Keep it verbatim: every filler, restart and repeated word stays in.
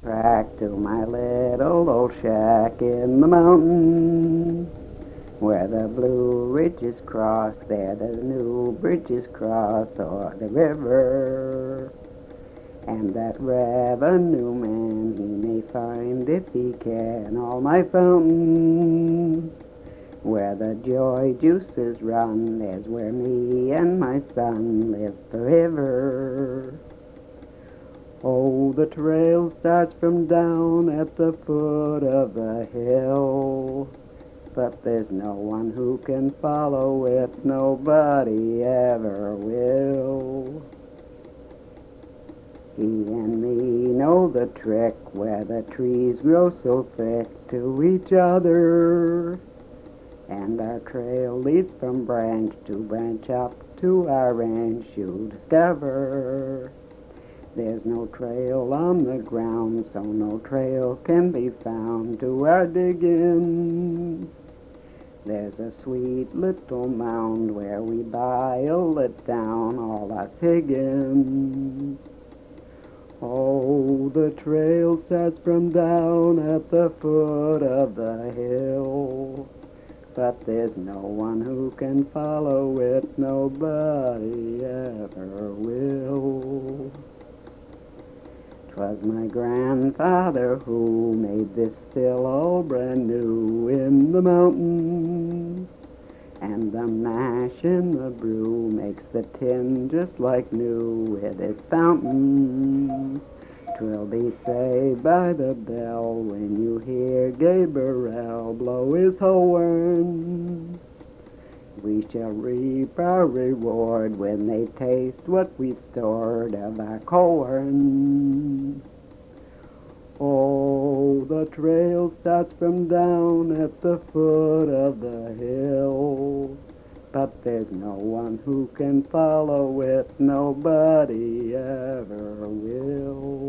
Back to my little old shack in the mountains, where the blue ridges cross, there the new bridges cross o'er the river. And that revenue man, he may find if he can all my fountains, where the joy juices run, there's where me and my son live forever. Oh, the trail starts from down at the foot of the hill, but there's no one who can follow it, nobody ever will. He and me know the trick where the trees grow so thick to each other, and our trail leads from branch to branch up to our ranch you'll discover. There's no trail on the ground, so no trail can be found to our digging. There's a sweet little mound where we bile it down, all us Higgins. Oh, the trail starts from down at the foot of the hill, but there's no one who can follow it, nobody ever will. 'Twas my grandfather who made this still all brand new in the mountains, and the mash in the brew makes the tin just like new with its fountains. 'Twill be saved by the bell when you hear Gabriel blow his horn. We shall reap our reward when they taste what we've stored of our corn. Oh, the trail starts from down at the foot of the hill, but there's no one who can follow it, nobody ever will.